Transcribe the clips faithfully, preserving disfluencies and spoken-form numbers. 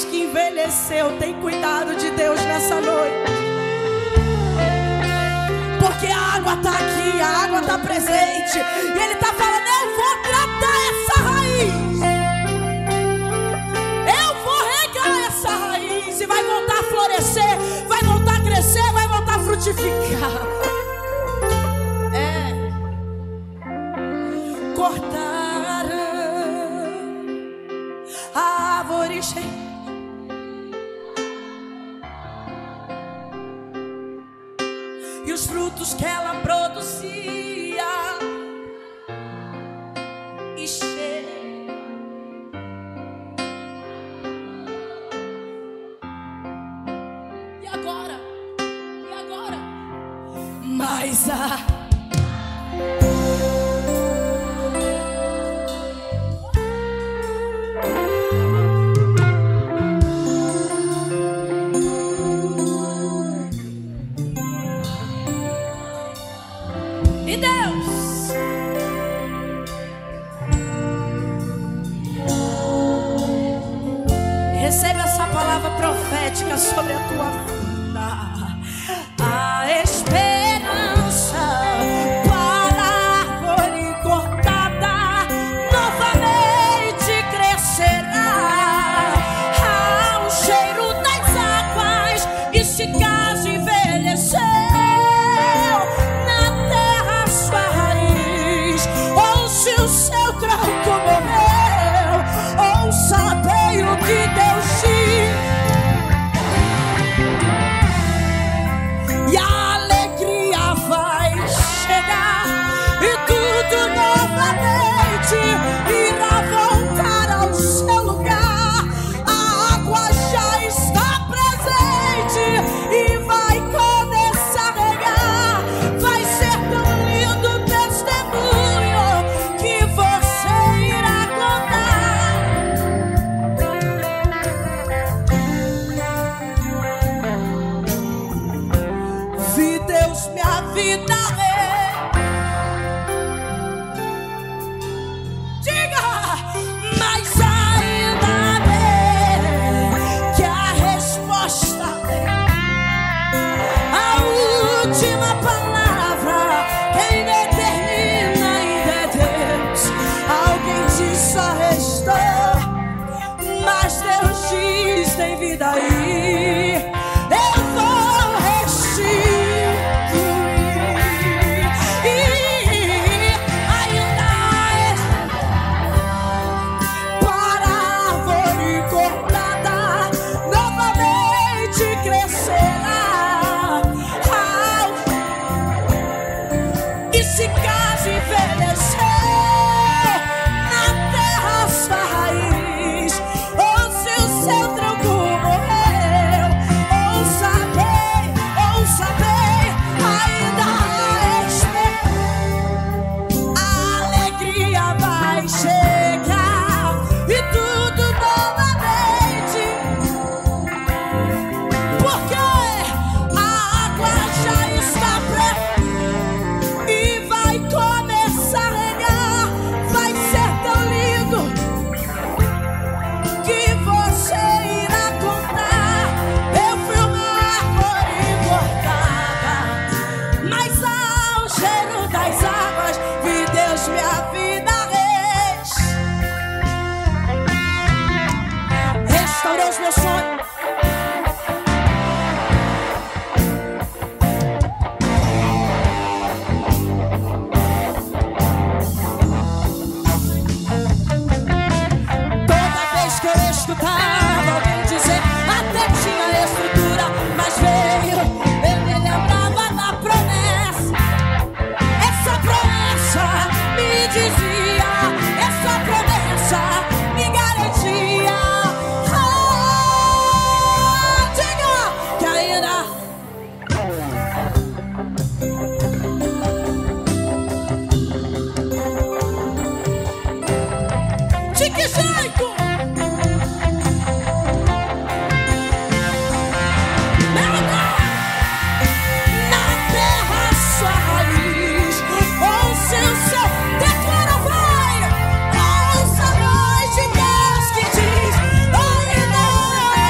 que envelheceu, tem cuidado de Deus nessa noite. Porque a água está aqui, a água está presente. E Ele está falando: eu vou tratar essa raiz. Eu vou regar essa raiz. E vai voltar a florescer, vai voltar a crescer, vai voltar a frutificar. É. Cortaram a árvore cheia. E os frutos que ela produzia e cheio. E agora? E agora? Mas a e Deus recebe essa palavra profética sobre a tua vida. A esperança para a árvore cortada novamente crescerá. Ao cheiro das águas, e se caso envelheceu na terra sua raiz, ou se o seu tronco morreu, ouça bem o que Deus diz. E a alegria vai chegar, e tudo novamente irá voltar ao seu lugar. A água já está presente e vai começar a regar. Vai ser tão lindo o testemunho que você irá contar. Vi Deus minha vida re- Diga, mas ainda bem que a resposta vem. A última palavra quem determina ainda é Deus. Alguém diz só restou, mas Deus diz tem vida aí. Eu vou restituir. E ainda é para a árvore cortada novamente crescerá. Ao- E se caso envelhecer na terra sua raiz, ou se o seu tronco morreu, ouça bem, ouça bem, ainda há esperança. A alegria vai chegar, e tudo novamente, porque a água já está preta e vai começar a regar. Vai ser tão lindo que você irá contar. Eu fui uma árvore cortada, mas ao cheiro das águas vi Deus minha vida res- restaurou os meus sonhos. Toda vez que eu escutava alguém dizer, até tinha estrutura, mas veio, eu me lembrava da promessa. Essa promessa me dizia, essa promessa me garantia. Ah, diga que ainda de que jeito? Nada! Na terra sua raiz, ou seu céu declara vai. Ouça a voz de Deus que diz, ainda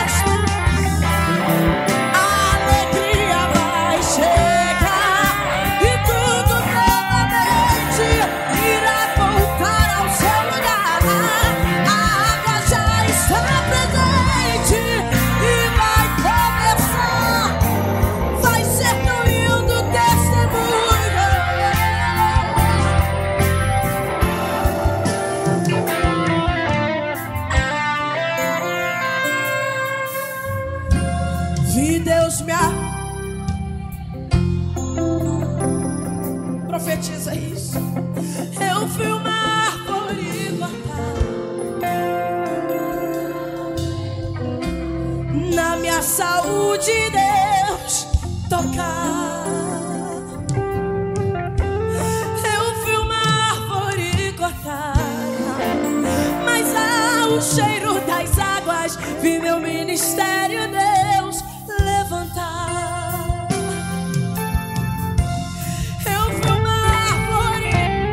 na minha saúde, Deus, tocar. Eu vi uma árvore cortada, mas ao cheiro das águas vi meu ministério, Deus, levantar. Eu vi uma árvore,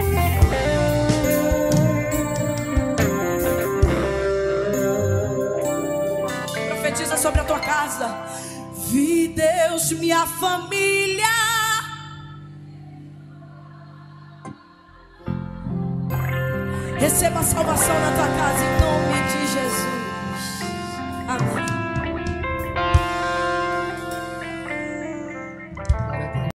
profetiza sobre a tua casa. Vi, Deus, minha família receba a salvação na tua casa em nome de Jesus. Amém.